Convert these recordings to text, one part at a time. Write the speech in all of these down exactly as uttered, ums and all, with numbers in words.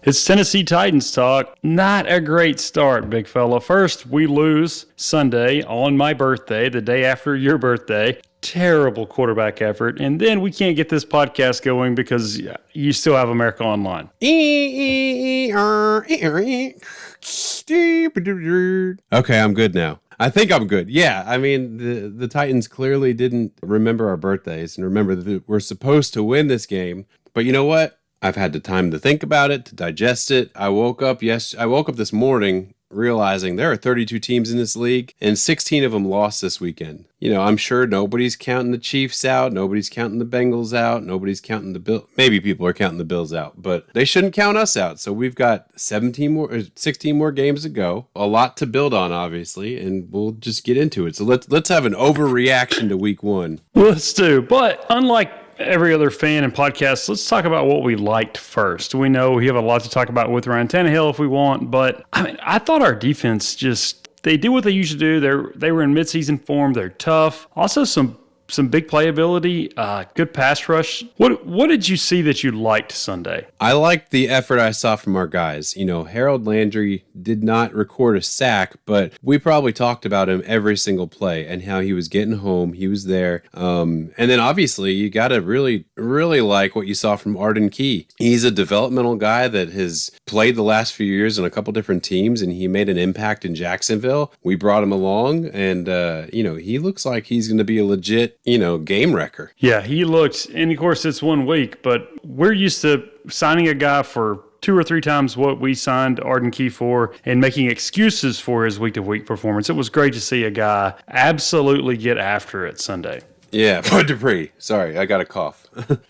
It's Tennessee Titans talk. Not a great start, big fella. First, we lose Sunday on my birthday, the day after your birthday. Terrible quarterback effort. And then we can't get this podcast going because you still have America Online. Okay, I'm good now. I think I'm good. Yeah, I mean, the, the Titans clearly didn't remember our birthdays and remember that we're supposed to win this game. But you know what? I've had the time to think about it, to digest it. I woke up yes, I woke up this morning realizing there are thirty-two teams in this league and sixteen of them lost this weekend. You know, I'm sure nobody's counting the Chiefs out, nobody's counting the Bengals out, nobody's counting the Bills. Maybe people are counting the Bills out, but they shouldn't count us out. So we've got seventeen more, sixteen more games to go. A lot to build on, obviously, and we'll just get into it. So let's let's have an overreaction to week one. Let's do. But unlike every other fan and podcast, let's talk about what we liked first. We know we have a lot to talk about with Ryan Tannehill if we want, but I mean, I thought our defense just, they did what they usually do. They're, they were in midseason form. They're tough. Also some some big playability, uh, good pass rush. What what did you see that you liked Sunday? I liked the effort I saw from our guys. You know, Harold Landry did not record a sack, but we probably talked about him every single play and how he was getting home. He was there. Um, and then obviously you got to really, really like what you saw from Arden Key. He's a developmental guy that has played the last few years on a couple different teams, and he made an impact in Jacksonville. We brought him along, and, uh, you know, he looks like he's going to be a legit, you know, game wrecker. Yeah, he looked, and of course it's one week, but we're used to signing a guy for two or three times what we signed Arden Key for and making excuses for his week-to-week performance. It was great to see a guy absolutely get after it Sunday. Yeah, Bud Dupree. Sorry, I got a cough.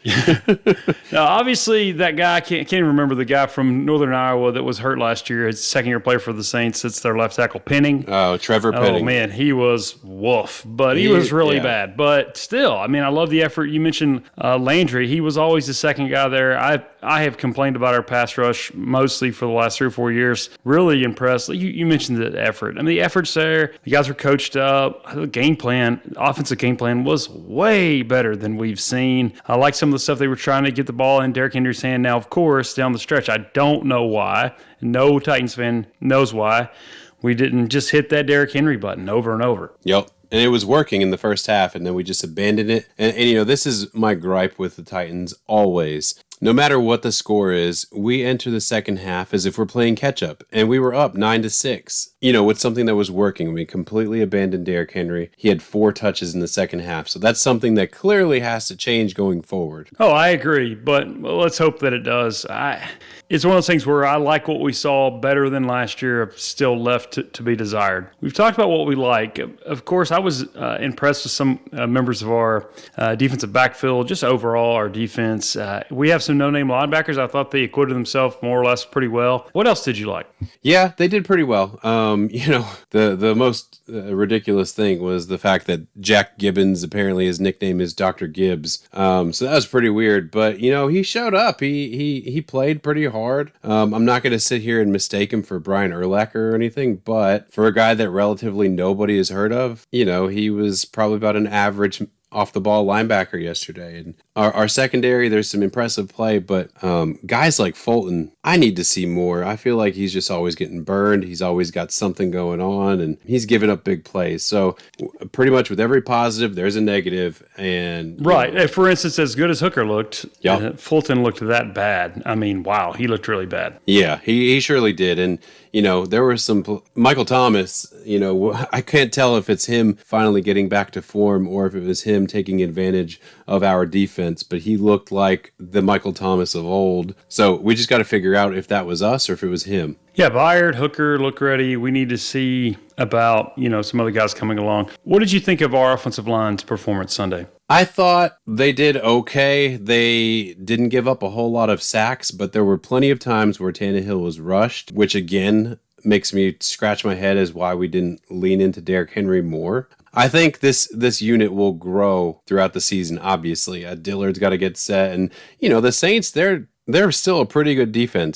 Now, obviously, that guy, I can't, can't even remember the guy from Northern Iowa that was hurt last year. His second-year player for the Saints. It's their left tackle, Penning. Oh, Trevor Penning. Oh, man, he was woof. But he, he was really yeah. bad. But still, I mean, I love the effort. You mentioned uh, Landry. He was always the second guy there. I I have complained about our pass rush mostly for the last three or four years. Really impressed. You, you mentioned the effort. I mean, the effort's there. The guys were coached up. The game plan, the offensive game plan was way better than we've seen. I like some of the stuff they were trying to get the ball in Derrick Henry's hand. Now, of course, down the stretch, I don't know why. No Titans fan knows why. We didn't just hit that Derrick Henry button over and over. Yep. And it was working in the first half, and then we just abandoned it. And, and, you know, this is my gripe with the Titans always. No matter what the score is, we enter the second half as if we're playing catch-up, and we were up nine to six. You know, with something that was working. We completely abandoned Derrick Henry. He had four touches in the second half, so that's something that clearly has to change going forward. Oh, I agree, but let's hope that it does. I, it's one of those things where I like what we saw better than last year, still left to, to be desired. We've talked about what we like. Of course, I was uh, impressed with some uh, members of our uh, defensive backfield, just overall our defense. Uh, we have some no-name linebackers. I thought they acquitted themselves more or less pretty well. What else did you like? Yeah, they did pretty well. Um, you know, the, the most uh, ridiculous thing was the fact that Jack Gibbons, apparently his nickname is Doctor Gibbs. Um, so that was pretty weird. But, you know, he showed up. He he he played pretty hard. Um, I'm not going to sit here and mistake him for Brian Urlacher or anything, but for a guy that relatively nobody has heard of, you know, he was probably about an average off-the-ball linebacker yesterday. And our, our secondary, there's some impressive play, but um, guys like Fulton, I need to see more. I feel like he's just always getting burned. He's always got something going on, and he's giving up big plays. So pretty much with every positive, there's a negative. And right. Know, for instance, as good as Hooker looked, yeah. uh, Fulton looked that bad. I mean, wow, he looked really bad. Yeah, he, he surely did. And you know, there were some Michael Thomas, you know, I can't tell if it's him finally getting back to form or if it was him taking advantage of our defense, but he looked like the Michael Thomas of old. So we just got to figure out if that was us or if it was him. Yeah, Byard, Hooker, look ready. We need to see about, you know, some other guys coming along. What did you think of our offensive line's performance Sunday? I thought they did okay. They didn't give up a whole lot of sacks, but there were plenty of times where Tannehill was rushed, which again makes me scratch my head as why we didn't lean into Derrick Henry more. I think this this unit will grow throughout the season, obviously. Uh, Dillard's got to get set. And, you know, the Saints, they're they're still a pretty good defense. You know,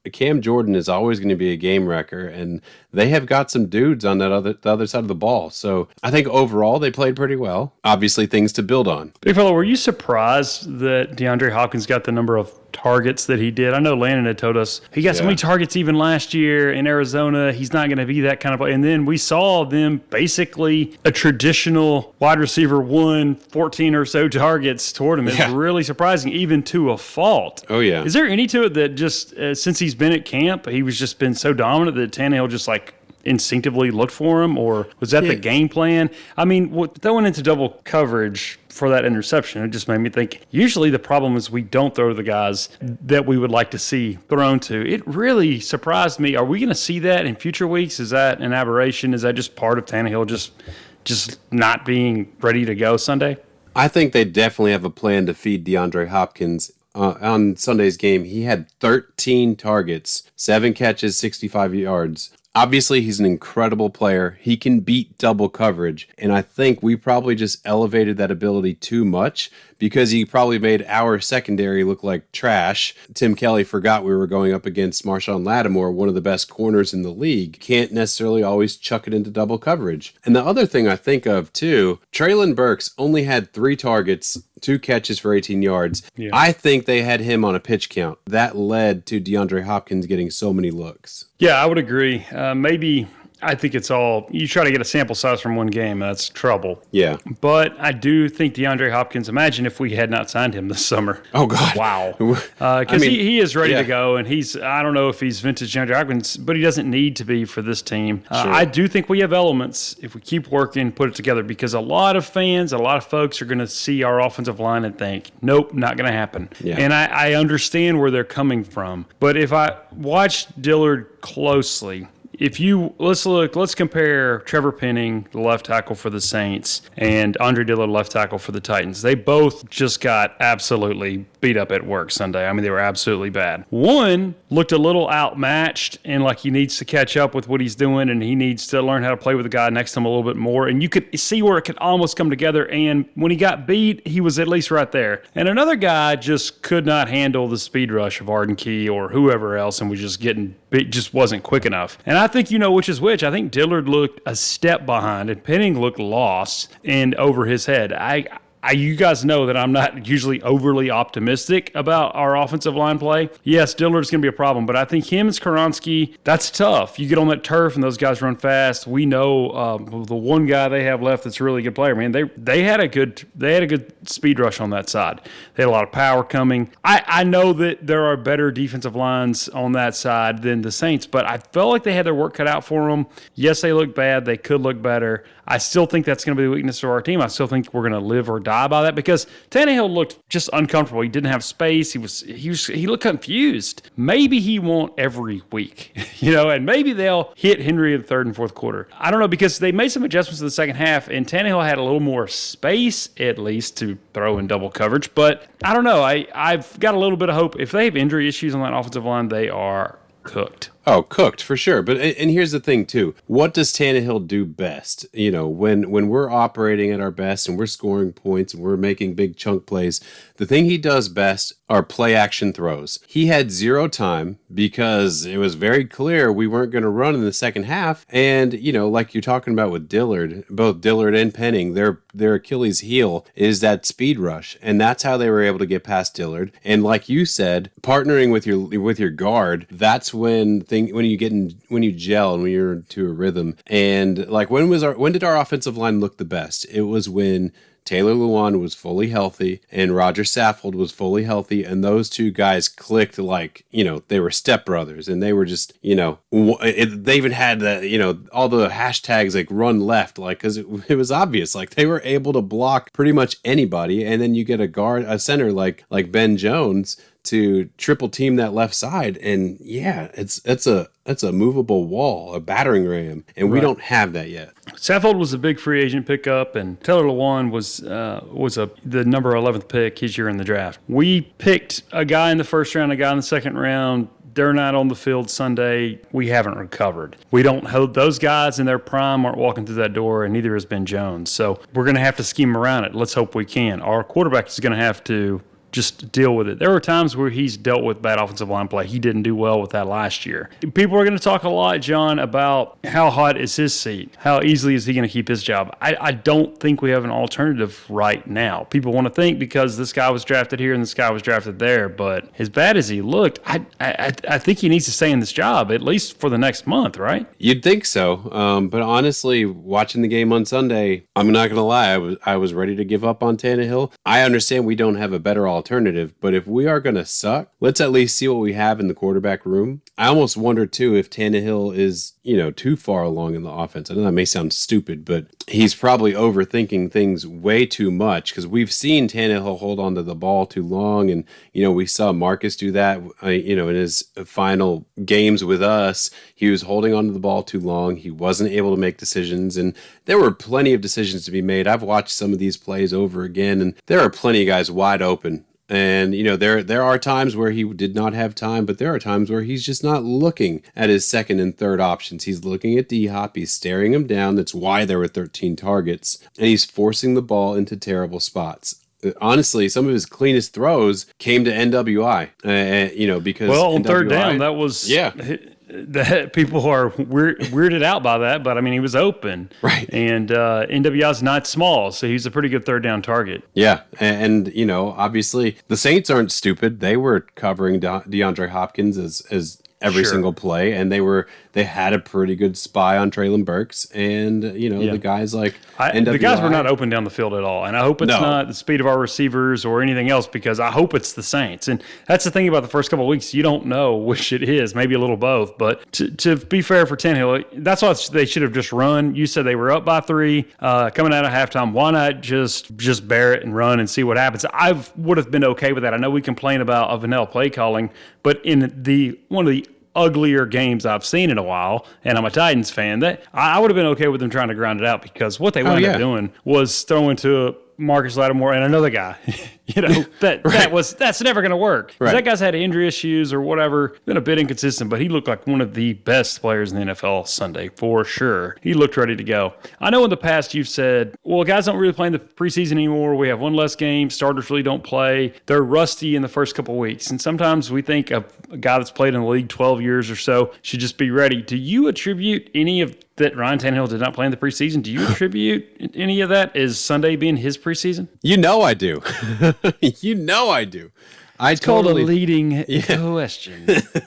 Cam Jordan is always going to be a game wrecker, and they have got some dudes on that other the other side of the ball. So I think overall they played pretty well. Obviously, things to build on. Big fella, were you surprised that DeAndre Hopkins got the number of targets that he did? I know Landon had told us he got yeah. so many targets even last year in Arizona. He's not going to be that kind of player. And then we saw them basically a traditional wide receiver one, fourteen or so targets toward him. It's yeah. really surprising, even to a fault. Oh, yeah. Is there any to it that just uh, since he's been at camp, he was just been so dominant that Tannehill just like instinctively looked for him, or was that yeah. the game plan? I mean, what, throwing into double coverage for that interception, it just made me think, usually the problem is we don't throw to the guys that we would like to see thrown to. It really surprised me. Are we going to see that in future weeks? Is that an aberration? Is that just part of Tannehill just just not being ready to go Sunday? I think they definitely have a plan to feed DeAndre Hopkins. Uh, on Sunday's game, he had thirteen targets, seven catches, sixty-five yards. Obviously, he's an incredible player. He can beat double coverage, and I think we probably just elevated that ability too much because he probably made our secondary look like trash. Tim Kelly forgot we were going up against Marshawn Lattimore, one of the best corners in the league. Can't necessarily always chuck it into double coverage. And the other thing I think of, too, Treylon Burks only had three targets, two catches for eighteen yards. Yeah. I think they had him on a pitch count. That led to DeAndre Hopkins getting so many looks. Yeah, I would agree. Uh, maybe I think it's all, you try to get a sample size from one game, that's trouble. Yeah. But I do think DeAndre Hopkins, imagine if we had not signed him this summer. Oh, God. Wow. Because uh, I mean, he, he is ready yeah. to go, and he's, I don't know if he's vintage DeAndre Hopkins, but he doesn't need to be for this team. Uh, sure. I do think we have elements if we keep working, put it together, because a lot of fans, a lot of folks are going to see our offensive line and think, nope, not going to happen. Yeah. And I, I understand where they're coming from. But if I watch Dillard closely, if you let's look, let's compare Trevor Penning, the left tackle for the Saints, and Andre Dillard, left tackle for the Titans. They both just got absolutely beat up at work Sunday. I mean, they were absolutely bad. One looked a little outmatched and like he needs to catch up with what he's doing, and he needs to learn how to play with the guy next to him a little bit more. And you could see where it could almost come together. And when he got beat, he was at least right there. And another guy just could not handle the speed rush of Arden Key or whoever else, and was just getting beat, just wasn't quick enough. And I think you know which is which. I think Dillard looked a step behind, and Penning looked lost and over his head. I, I, you guys know that I'm not usually overly optimistic about our offensive line play. Yes, Dillard's going to be a problem, but I think him and Skoronski, that's tough. You get on that turf and those guys run fast. We know um, the one guy they have left that's a really good player. Man, they they had a good they had a good speed rush on that side. They had a lot of power coming. I, I know that there are better defensive lines on that side than the Saints, but I felt like they had their work cut out for them. Yes, they look bad. They could look better. I still think that's going to be the weakness of our team. I still think we're going to live or die by that because Tannehill looked just uncomfortable. He didn't have space. He was he was he looked confused. Maybe he won't every week, you know, and maybe they'll hit Henry in the third and fourth quarter. I don't know, because they made some adjustments in the second half, and Tannehill had a little more space at least to throw in double coverage. But I don't know. I I've got a little bit of hope. If they have injury issues on that offensive line, they are cooked. Oh, cooked for sure. But and here's the thing too. What does Tannehill do best? You know, when when we're operating at our best and we're scoring points and we're making big chunk plays, the thing he does best are play action throws. He had zero time because it was very clear we weren't going to run in the second half. And, you know, like you're talking about with Dillard, both Dillard and Penning, their their Achilles heel is that speed rush. And that's how they were able to get past Dillard. And like you said, partnering with your with your guard, that's when thing when you get in when you gel and when you're into a rhythm. And like when was our when did our offensive line look the best? It was when Taylor Lewan was fully healthy and Roger Saffold was fully healthy, and those two guys clicked like, you know, they were stepbrothers, and they were just, you know, it, they even had the, you know, all the hashtags like run left, like, because it, it was obvious, like they were able to block pretty much anybody. And then you get a guard, a center like like Ben Jones to triple team that left side, and yeah, it's it's a it's a movable wall, a battering ram, and we right. don't have that yet. Saffold was a big free agent pickup, and Taylor Lewan was uh, was a the number eleventh pick his year in the draft. We picked a guy in the first round, a guy in the second round. They're not on the field Sunday. We haven't recovered. We don't hold those guys in their prime aren't walking through that door, and neither has Ben Jones. So we're going to have to scheme around it. Let's hope we can. Our quarterback is going to have to just deal with it. There were times where he's dealt with bad offensive line play. He didn't do well with that last year. People are going to talk a lot, John, about how hot is his seat? How easily is he going to keep his job? I, I don't think we have an alternative right now. People want to think because this guy was drafted here and this guy was drafted there, but as bad as he looked, I I, I think he needs to stay in this job at least for the next month, right? You'd think so, um, but honestly, watching the game on Sunday, I'm not going to lie, I was I was ready to give up on Tannehill. I understand we don't have a better alternative, but if we are going to suck, let's at least see what we have in the quarterback room. I almost wonder, too, if Tannehill is, you know, too far along in the offense. I know that may sound stupid, but he's probably overthinking things way too much because we've seen Tannehill hold on to the ball too long, and, you know, we saw Marcus do that, uh, you know, in his final games with us. He was holding on to the ball too long. He wasn't able to make decisions, and there were plenty of decisions to be made. I've watched some of these plays over again, and there are plenty of guys wide open. And, you know, there there are times where he did not have time, but there are times where he's just not looking at his second and third options. He's looking at D-Hop. He's staring him down. That's why there were thirteen targets. And he's forcing the ball into terrible spots. Honestly, some of his cleanest throws came to N W I, uh, you know, because well, on N W I, third down, that was yeah. That people are weird, weirded out by that, but I mean, he was open, right? And uh, N W I's not small, so he's a pretty good third down target. Yeah, and, and you know, obviously, the Saints aren't stupid. They were covering De- DeAndre Hopkins as as every sure. single play, and they were they had a pretty good spy on Treylon Burks, and you know yeah. the guys like I, N W I, the guys were not open down the field at all, and I hope it's no. not the speed of our receivers or anything else, because I hope it's the Saints. And that's the thing about the first couple of weeks, you don't know which it is, maybe a little both. But to, to be fair for Tannehill, that's why they should have just run. You said they were up by three uh, coming out of halftime. Why not just just bear it and run and see what happens? I would have been okay with that. I know we complain about a vanilla play calling, but in the one of the uglier games I've seen in a while, and I'm a Titans fan, that I would have been okay with them trying to grind it out, because what they wound oh, yeah. up doing was throwing to Marcus Lattimore and another guy. you know, that right. that was that's never going to work. Right. That guy's had injury issues or whatever, been a bit inconsistent, but he looked like one of the best players in the N F L Sunday for sure. He looked ready to go. I know in the past you've said, well, guys don't really play in the preseason anymore. We have one less game. Starters really don't play. They're rusty in the first couple of weeks. And sometimes we think a, a guy that's played in the league twelve years or so should just be ready. Do you attribute any of that Ryan Tannehill did not play in the preseason? Do you attribute any of that as Sunday being his preseason? You know I do. you know I do. I it's totally, called a leading yeah. question.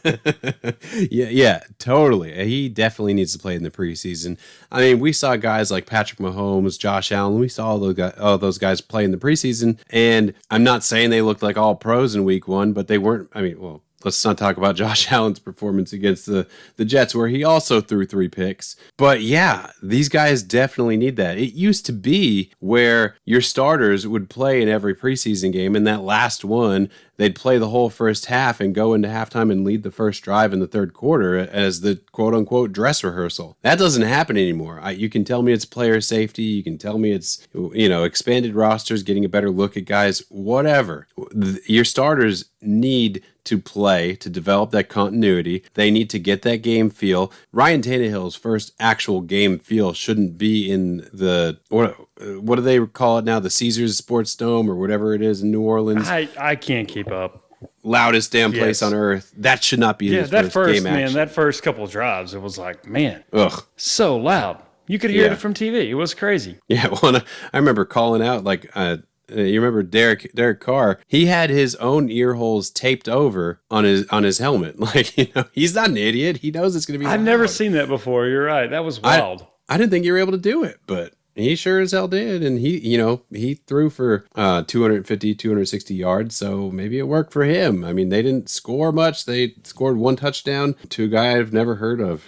yeah, yeah, totally. He definitely needs to play in the preseason. I mean, we saw guys like Patrick Mahomes, Josh Allen. We saw all those guys, all those guys play in the preseason, and I'm not saying they looked like all pros in week one, but they weren't. I mean, well, let's not talk about Josh Allen's performance against the, the Jets, where he also threw three picks. But yeah, these guys definitely need that. It used to be where your starters would play in every preseason game, and that last one, they'd play the whole first half and go into halftime and lead the first drive in the third quarter as the quote-unquote dress rehearsal. That doesn't happen anymore. I, you can tell me it's player safety. You can tell me it's, you know, expanded rosters, getting a better look at guys, whatever. Your starters need to play, to develop that continuity. They need to get that game feel. Ryan Tannehill's first actual game feel shouldn't be in the, what, what do they call it now? The Caesars Sports Dome or whatever it is in New Orleans. I, I can't keep up. Loudest damn place yes. on earth. That should not be yeah, his that first, first game man, action. That first couple of drives, it was like, man, ugh, so loud. You could hear yeah. it from T V. It was crazy. Yeah, well, I remember calling out like, uh, you remember Derek Derek Carr? He had his own ear holes taped over on his on his helmet. Like, you know, he's not an idiot. He knows it's going to be. I've loud. never seen that before. You're right. That was wild. I, I didn't think you were able to do it, but he sure as hell did. And he, you know, he threw for uh, two fifty, two sixty yards. So maybe it worked for him. I mean, they didn't score much. They scored one touchdown to a guy I've never heard of.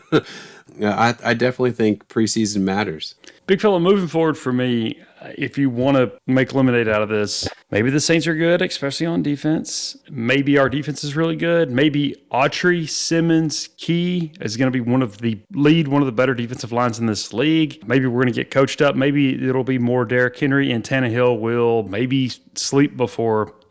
I, I definitely think preseason matters. Big fella, moving forward for me, if you want to make lemonade out of this, maybe the Saints are good, especially on defense. Maybe our defense is really good. Maybe Autry, Simmons, Key is going to be one of the lead, one of the better defensive lines in this league. Maybe we're going to get coached up. Maybe it'll be more Derrick Henry, and Tannehill will maybe sleep before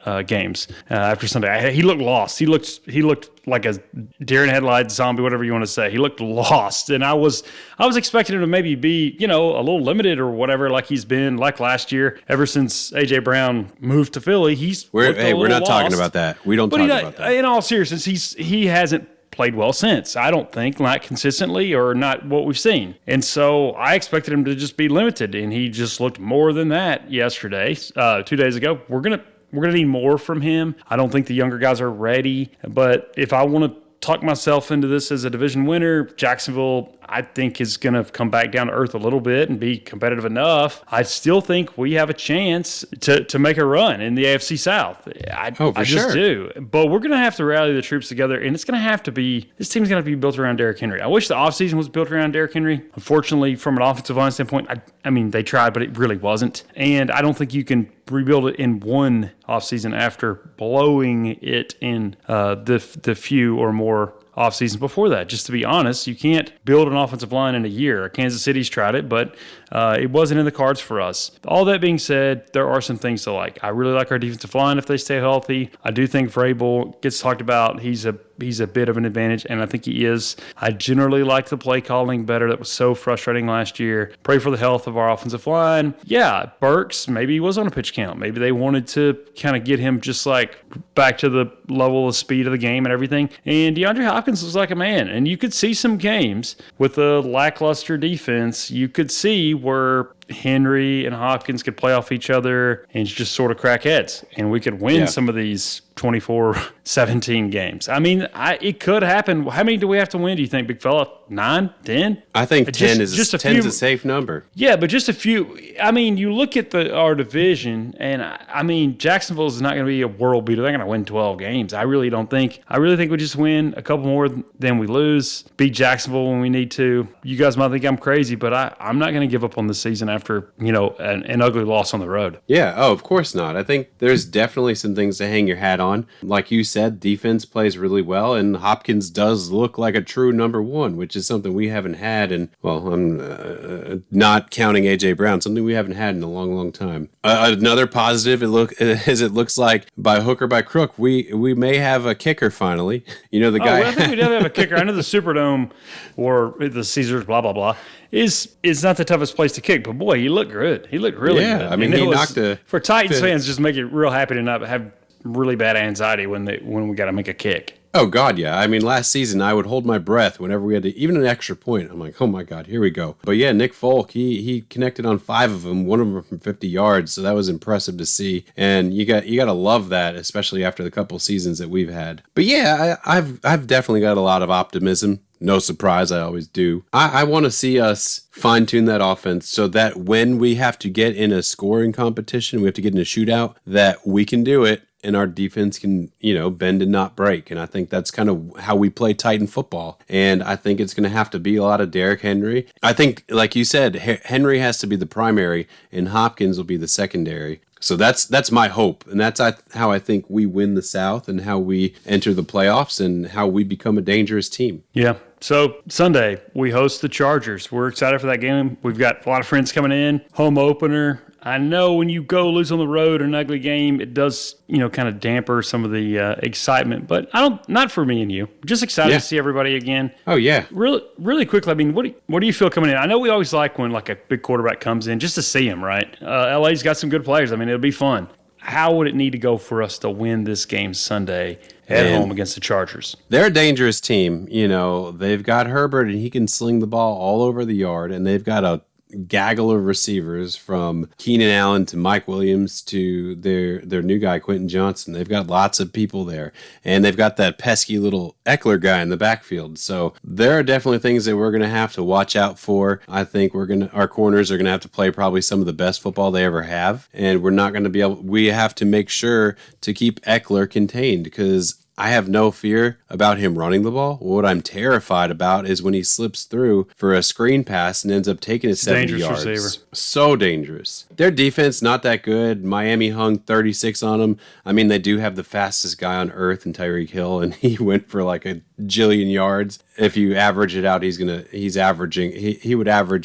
uh, games uh, after Sunday. He looked lost. He looked he looked like a deer in headlights zombie, whatever you want to say. He looked lost, and I was I was expecting him to maybe be, you know, a little limited or whatever, like he's been like last year. Ever since A J Brown moved to Philly, he's we're hey, we're not lost. talking about that. We don't but talk not, about that. In all seriousness, he's he hasn't played well since. I don't think, not consistently or not what we've seen. And so I expected him to just be limited, and he just looked more than that yesterday, uh, two days ago. We're gonna we're gonna need more from him. I don't think the younger guys are ready, but if I want to talk myself into this as a division winner, Jacksonville, I think, is going to come back down to earth a little bit and be competitive enough. I still think we have a chance to, to make a run in the A F C South. I, oh, for I just sure. do. But we're going to have to rally the troops together, and it's going to have to be – this team's going to be built around Derrick Henry. I wish the offseason was built around Derrick Henry. Unfortunately, from an offensive line standpoint, I, I mean, they tried, but it really wasn't. And I don't think you can rebuild it in one offseason after blowing it in uh, the the few or more off seasons before that. Just to be honest, you can't build an offensive line in a year. Kansas City's tried it, but uh, it wasn't in the cards for us. All that being said, there are some things to like. I really like our defensive line if they stay healthy. I do think Vrabel gets talked about. He's a he's a bit of an advantage, and I think he is. I generally like the play calling better. That was so frustrating last year. Pray for the health of our offensive line. Yeah, Burks, maybe he was on a pitch count. Maybe they wanted to kind of get him just like back to the level of speed of the game and everything. And DeAndre Hopkins was like a man. And you could see some games with a lackluster defense. You could see where Henry and Hopkins could play off each other and just sort of crack heads. And we could win yeah. some of these twenty-four seventeen games. I mean, I, it could happen. How many do we have to win, do you think, big fella? Nine? Ten? I think just, ten is just a ten's few, a safe number. Yeah, but just a few. I mean, you look at the our division, and I, I mean, Jacksonville is not going to be a world beater. They're going to win twelve games. I really don't think. I really think we just win a couple more than we lose. Beat Jacksonville when we need to. You guys might think I'm crazy, but I, I'm not going to give up on the season after, you know, an, an ugly loss on the road. Yeah, oh, of course not. I think there's definitely some things to hang your hat on. Like you said, defense plays really well, and Hopkins does look like a true number one, which is something we haven't had. And, well, I'm uh, not counting A J Brown, something we haven't had in a long, long time. Uh, another positive it look is it looks like by hook or by crook, we we may have a kicker finally. You know, the guy. Oh, well, I think we definitely have a kicker. I know the Superdome or the Caesars, blah, blah, blah, is is not the toughest place to kick, but boy, he looked good. He looked really yeah, good. I mean, and he was, knocked a for Titans fit. fans, just make it real happy to not have really bad anxiety when they when we got to make a kick. Oh, God, yeah. I mean, last season, I would hold my breath whenever we had to, even an extra point. I'm like, oh, my God, here we go. But, yeah, Nick Folk, he he connected on five of them, one of them from fifty yards, so that was impressive to see. And you got you got to love that, especially after the couple seasons that we've had. But, yeah, I, I've I've definitely got a lot of optimism. No surprise, I always do. I, I want to see us fine-tune that offense so that when we have to get in a scoring competition, we have to get in a shootout, that we can do it. And our defense can, you know, bend and not break. And I think that's kind of how we play Titan football. And I think it's going to have to be a lot of Derrick Henry. I think, like you said, Henry has to be the primary and Hopkins will be the secondary. So that's that's my hope. And that's how I think we win the South and how we enter the playoffs and how we become a dangerous team. Yeah. So Sunday, we host the Chargers. We're excited for that game. We've got a lot of friends coming in. Home opener. I know when you go lose on the road in an ugly game, it does, you know, kind of damper some of the uh, excitement. But I don't, not for me and you. Just excited yeah. to see everybody again. Oh yeah. Really, really quickly. I mean, what do you, what do you feel coming in? I know we always like when like a big quarterback comes in just to see him, right? Uh, L A's got some good players. I mean, it'll be fun. How would it need to go for us to win this game Sunday at and home against the Chargers? They're a dangerous team. You know, they've got Herbert and he can sling the ball all over the yard, and they've got a gaggle of receivers from Keenan Allen to Mike Williams to their their new guy Quentin Johnson. They've got lots of people there, and they've got that pesky little Eckler guy in the backfield. So there are definitely things that we're going to have to watch out for. I think we're going to our corners are going to have to play probably some of the best football they ever have, and we're not going to be able. We have to make sure to keep Eckler contained because I have no fear about him running the ball. What I'm terrified about is when he slips through for a screen pass and ends up taking it seventy yards. Receiver. So dangerous. Their defense, not that good. Miami hung thirty-six on them. I mean, they do have the fastest guy on earth in Tyreek Hill, and he went for like a jillion yards. If you average it out, he's gonna he's averaging he, he would average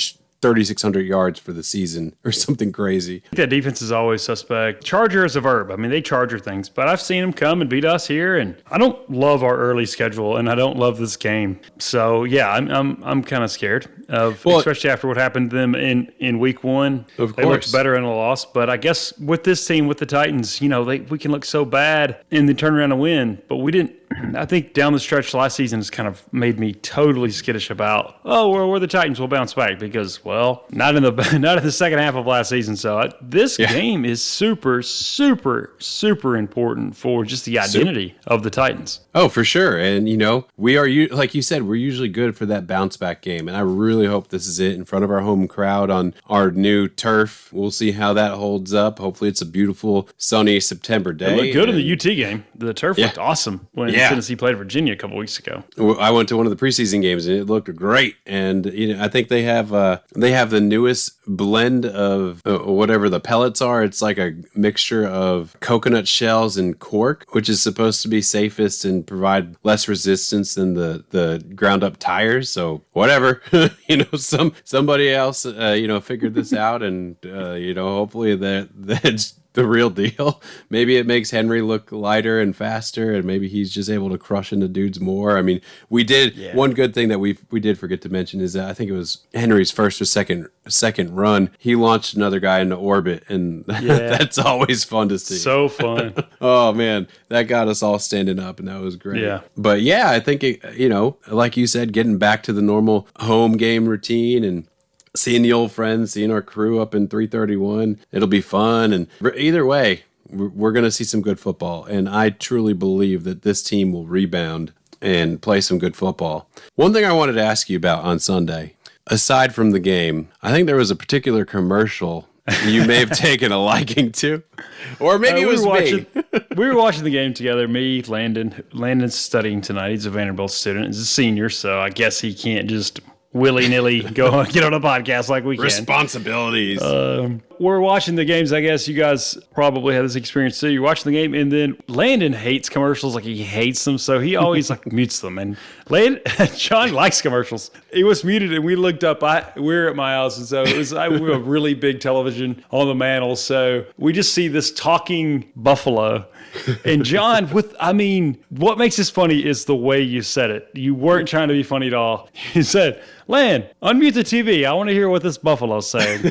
thirty-six hundred yards for the season or something crazy. That defense is always suspect. Charger is a verb. I mean, they charger things, but I've seen them come and beat us here, and I don't love our early schedule, and I don't love this game. So yeah, I'm I'm I'm kind of scared of, well, especially after what happened to them in, in week one. Of they course. looked better in a loss, but I guess with this team, with the Titans, you know, they we can look so bad and then turn around and win, but we didn't. I think down the stretch last season has kind of made me totally skittish about, oh, we're, we're the Titans, we'll bounce back, because, well, not in the not in the second half of last season. So I, this yeah. game is super, super, super important for just the identity super. of the Titans. Oh, for sure. And, you know, we are, like you said, we're usually good for that bounce back game. And I really hope this is it in front of our home crowd on our new turf. We'll see how that holds up. Hopefully it's a beautiful, sunny September day. It looked good and, in the U T game. The turf yeah. looked awesome when yeah. Tennessee played Virginia a couple weeks ago. I went to one of the preseason games and it looked great. And, you know, I think they have uh, they have the newest blend of uh, whatever the pellets are. It's like a mixture of coconut shells and cork, which is supposed to be safest and provide less resistance than the, the ground up tires. So whatever, you know, some somebody else, uh, you know, figured this out, and uh, you know, hopefully that that's the real deal. Maybe it makes Henry look lighter and faster, and maybe he's just able to crush into dudes more. I mean, we did yeah. one good thing that we we did forget to mention is that I think it was Henry's first or second second run. He launched another guy into orbit, and yeah. that's always fun to see. So fun. Oh man, that got us all standing up, and that was great. Yeah. But yeah, I think it, you know, like you said, getting back to the normal home game routine and seeing the old friends, seeing our crew up in three thirty-one, it'll be fun. And either way, we're going to see some good football. And I truly believe that this team will rebound and play some good football. One thing I wanted to ask you about on Sunday, aside from the game, I think there was a particular commercial you may have taken a liking to, or maybe uh, it was we watching, me. We were watching the game together. Me, Landon. Landon's studying tonight. He's a Vanderbilt student. He's a senior, so I guess he can't just willy-nilly go get on a podcast like we can. Responsibilities. Um, we're watching the games. I guess you guys probably had this experience too. You're watching the game, and then Landon hates commercials. Like, he hates them, so he always like mutes them. And Landon, John likes commercials. He was muted, and we looked up. I we we're at my house, and so it was I, we have a really big television on the mantle. So we just see this talking buffalo. And John, with I mean, what makes this funny is the way you said it. You weren't trying to be funny at all. You said, "Lan, unmute the T V. I want to hear what this buffalo's saying."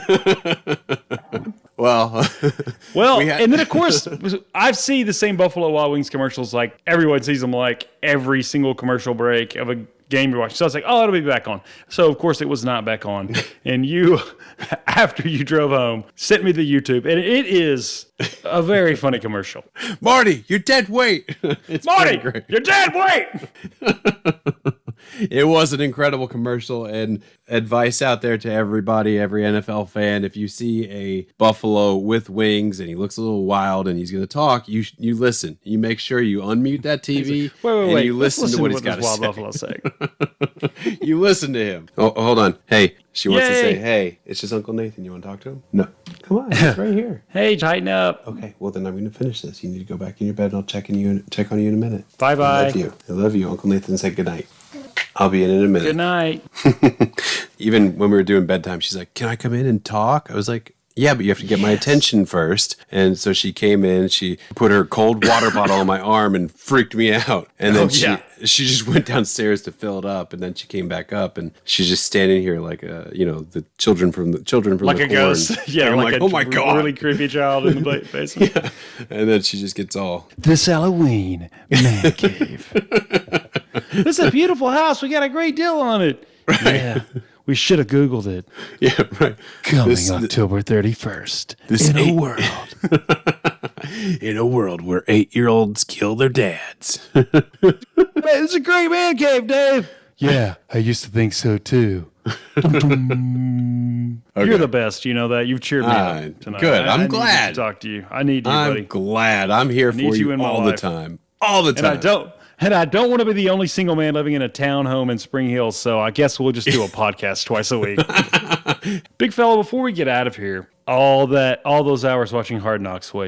Well, well, we had- and then of course I've seen the same Buffalo Wild Wings commercials. Like, everyone sees them like every single commercial break of a game you're watching. So I was like, oh, it'll be back on. So of course it was not back on. And you, after you drove home, sent me the YouTube, and it is a very funny commercial. Marty, you're dead weight. It's Marty, you're dead weight. It was an incredible commercial, and advice out there to everybody, every N F L fan: if you see a buffalo with wings and he looks a little wild and he's going to talk, you you listen. You make sure you unmute that T V. Like, wait, wait, and wait. you listen, listen to what, what he's got to say. Buffalo saying. You listen to him. Oh, hold on. Hey, she wants Yay. to say, "Hey, it's just Uncle Nathan. You want to talk to him?" No. Come on, it's right here. Hey, tighten up. Okay, well then I'm going to finish this. You need to go back in your bed, and I'll check in you in, check on you in a minute. Bye bye. I love you. I love you. Uncle Nathan said good night. I'll be in in a minute. Good night. Even when we were doing bedtime, she's like, "Can I come in and talk?" I was like, "Yeah, but you have to get yes. my attention first." And so she came in, she put her cold water bottle on my arm and freaked me out. And then oh, she yeah. she just went downstairs to fill it up, and then she came back up, and she's just standing here like a, you know, the children from the children from like the a corn. ghost. Yeah, and like, I'm like, a oh my god, really creepy child in the basement. Yeah. And then she just gets all this Halloween man cave. This is a beautiful house. We got a great deal on it. Right. Yeah. We should have Googled it. Yeah, right. Coming this, October thirty-first. This in eight, a world. In a world where eight-year-olds kill their dads. Man, it's a great man cave, Dave. Yeah, I used to think so too. Okay. You're the best. You know that. You've cheered me uh, up tonight. Good. I'm I, I glad. Need to talk to you. I need you, I'm buddy. I'm glad. I'm here for you, you in all my the time. All the time. And I don't. And I don't want to be the only single man living in a townhome in Spring Hill, so I guess we'll just do a podcast twice a week. Big fella, before we get out of here, all that, all those hours watching Hard Knocks wasted.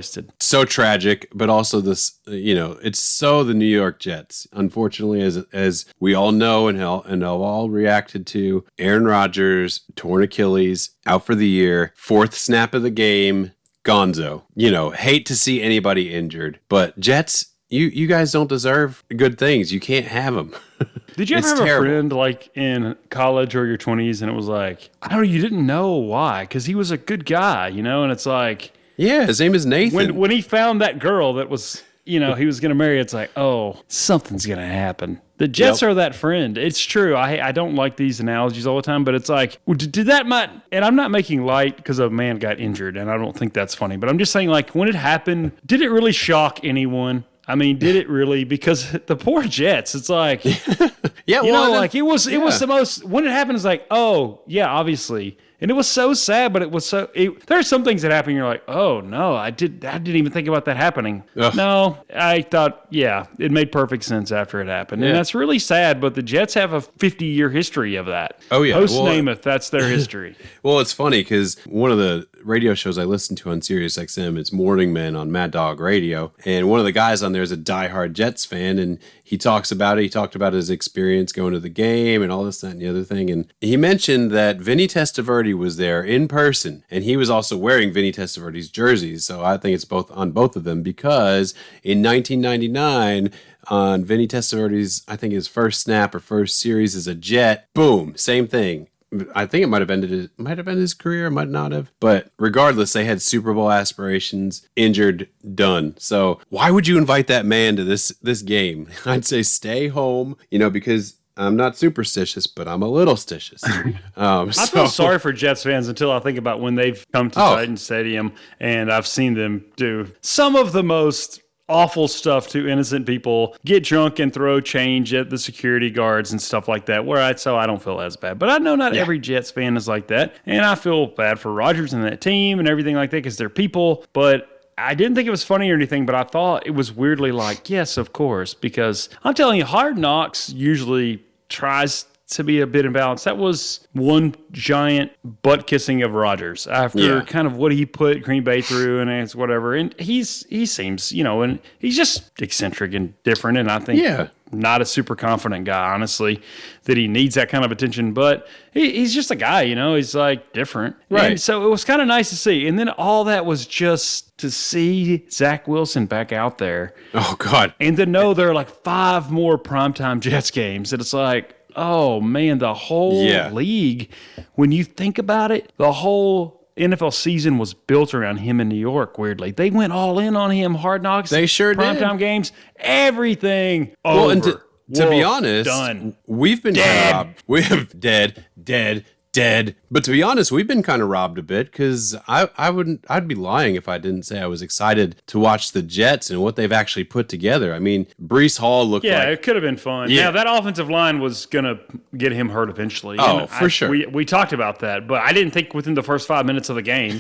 so tragic, but also this, you know, it's so the New York Jets. Unfortunately, as as we all know and how and have all reacted to, Aaron Rodgers, torn Achilles, out for the year, fourth snap of the game, gonzo. You know, hate to see anybody injured, but Jets, you you guys don't deserve good things. You can't have them. Did you ever have terrible. a friend like in college or your twenties and it was like, I don't know, you didn't know why, because he was a good guy, you know, and it's like, yeah, his name is Nathan. When when he found that girl that was, you know, he was going to marry, it's like, oh, something's going to happen. The Jets yep. are that friend. It's true. I I don't like these analogies all the time, but it's like, did, did that might, and I'm not making light because a man got injured, and I don't think that's funny, but I'm just saying, like, when it happened, did it really shock anyone? I mean, did it really? Because the poor Jets, it's like, yeah, you well, know, like it was, yeah. it was the most, when it happened, it's like, oh, yeah, obviously. And it was so sad, but it was so, it, there are some things that happen, you're like, oh, no, I, did, I didn't even think about that happening. Ugh. No, I thought, yeah, it made perfect sense after it happened. Yeah. And that's really sad, but the Jets have a fifty-year history of that. Oh, yeah. Post Namath, that's their history. Well, it's funny because one of the radio shows I listen to on Sirius X M, it's Morning Men on Mad Dog Radio. And one of the guys on there is a diehard Jets fan, and he talks about it. He talked about his experience going to the game and all this, that, and the other thing. And he mentioned that Vinny Testaverde was there in person, and he was also wearing Vinny Testaverde's jerseys. So I think it's both on both of them, because in nineteen ninety-nine, on Vinny Testaverde's, I think his first snap or first series as a Jet, boom, same thing. I think it might have ended his, might have been his career, might not have. But regardless, they had Super Bowl aspirations, injured, done. So why would you invite that man to this this game? I'd say stay home, you know, because I'm not superstitious, but I'm a little stitious. Um, so. I feel sorry for Jets fans until I think about when they've come to oh. Titan Stadium and I've seen them do some of the most awful stuff to innocent people, get drunk and throw change at the security guards and stuff like that, where I, so I don't feel as bad. But I know not yeah. every Jets fan is like that, and I feel bad for Rodgers and that team and everything like that because they're people, but I didn't think it was funny or anything, but I thought it was weirdly like, yes, of course, because I'm telling you, Hard Knocks usually tries to be a bit imbalanced. That was one giant butt kissing of Rodgers after yeah. kind of what he put Green Bay through and it's whatever. And he's he seems, you know, and he's just eccentric and different. And I think yeah. not a super confident guy, honestly, that he needs that kind of attention. But he, he's just a guy, you know, he's like different. Right. And so it was kind of nice to see. And then all that was just to see Zach Wilson back out there. Oh, God. And to know there are like five more primetime Jets games. And it's like, oh, man, the whole yeah. league, when you think about it, the whole N F L season was built around him in New York, weirdly. They went all in on him, Hard Knocks. They sure did. Primetime games, everything well, over. And to, to Wolf, be honest, done. we've been dead. kind of robbed. We have dead, dead, dead. But to be honest, we've been kind of robbed a bit because I, I wouldn't, I'd be lying if I didn't say I was excited to watch the Jets and what they've actually put together. I mean, Breece Hall looked yeah, like... it could have been fun. Yeah. Now, that offensive line was going to get him hurt eventually. Oh, and for I, sure. We, we talked about that, but I didn't think within the first five minutes of the game.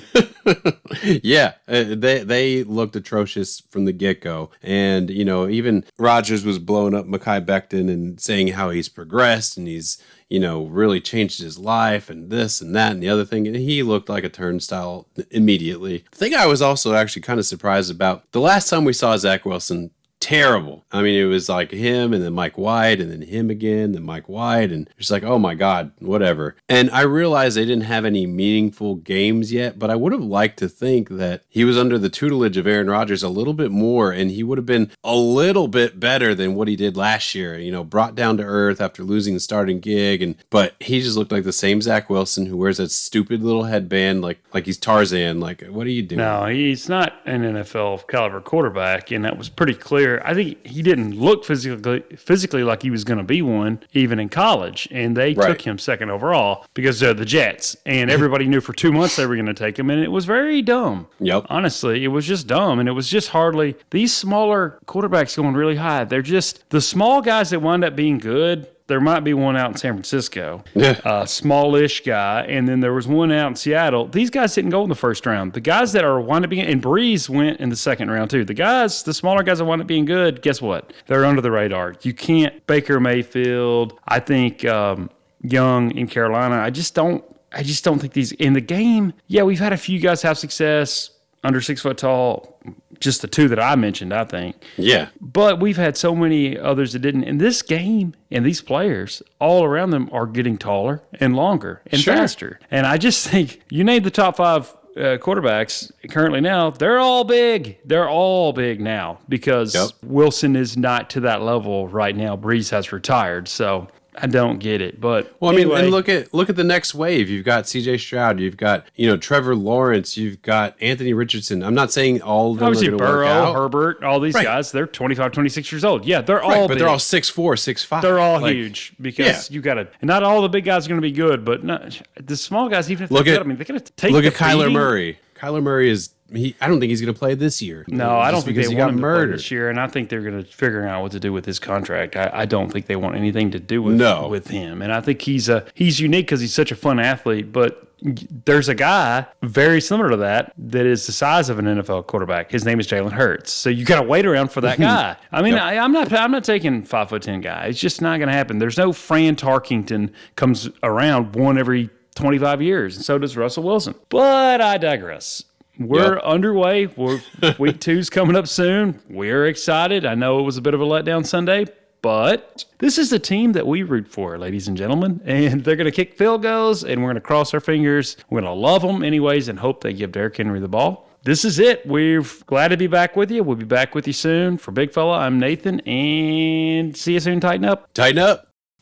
yeah, uh, they they looked atrocious from the get-go. And, you know, even Rodgers was blowing up Mekhi Becton and saying how he's progressed and he's, you know, really changed his life and this and that and the other thing. And he looked like a turnstile immediately. The thing I was also actually kind of surprised about, the last time we saw Zach Wilson, terrible. I mean, it was like him and then Mike White and then him again, then Mike White. And it's like, oh my God, whatever. And I realized they didn't have any meaningful games yet, but I would have liked to think that he was under the tutelage of Aaron Rodgers a little bit more and he would have been a little bit better than what he did last year, you know, brought down to earth after losing the starting gig. And but he just looked like the same Zach Wilson who wears that stupid little headband like like he's Tarzan. Like, what are you doing? No, he's not an N F L caliber quarterback, and that was pretty clear. I think he didn't look physically physically like he was going to be one, even in college. And they right. took him second overall because they're the Jets. And everybody knew for two months they were going to take him. And it was very dumb. Yep. Honestly, it was just dumb. And it was just hardly – these smaller quarterbacks going really high, they're just – the small guys that wind up being good – there might be one out in San Francisco, yeah. a smallish guy, and then there was one out in Seattle. These guys didn't go in the first round. The guys that are wind up being, and Breeze went in the second round too. The guys, the smaller guys that wind up being good, guess what? They're under the radar. You can't, Baker Mayfield, I think um, Young in Carolina, I just don't, I just don't think these, in the game, yeah, we've had a few guys have success. under six foot tall, just the two that I mentioned, I think. Yeah. But we've had so many others that didn't. And this game and these players all around them are getting taller and longer and Sure. faster. And I just think you name the top five uh, quarterbacks currently now, they're all big. They're all big now because Yep. Wilson is not to that level right now. Breeze has retired. So I don't get it, but Well, I mean, anyway. and look at look at the next wave. You've got C J Stroud, you've got you know Trevor Lawrence, you've got Anthony Richardson. I'm not saying all of them Obviously, are going to work Burrow, out, Herbert, all these Right. guys, they're twenty-five, twenty-six years old. Yeah, they're right, all but big. they're all six four, six five. They're all Like, huge because yeah. you got to. Not all the big guys are going to be good, but not, the small guys, even if Look they're at- good, I mean, they're going to take. Look the at Kyler beating. Murray. Kyler Murray is. He, I don't think he's going to play this year. No, I don't Just think because they he want got him to play murdered this year, and I think they're going to figure out what to do with his contract. I, I don't think they want anything to do with No. with him, and I think he's a he's unique because he's such a fun athlete. But there's a guy very similar to that that is the size of an N F L quarterback. His name is Jalen Hurts. So you got to wait around for that guy. I mean, Yep. I, I'm not I'm not taking five foot ten guy. It's just not going to happen. There's no Fran Tarkington comes around one every twenty-five years, and so does Russell Wilson. But I digress. We're Yep. underway. We're, week two's coming up soon. We're excited. I know it was a bit of a letdown Sunday, but this is the team that we root for, ladies and gentlemen. And they're going to kick field goals, and we're going to cross our fingers. We're going to love them anyways and hope they give Derrick Henry the ball. This is it. We're glad to be back with you. We'll be back with you soon. For Big Fella, I'm Nathan, and see you soon. Tighten up. Tighten up.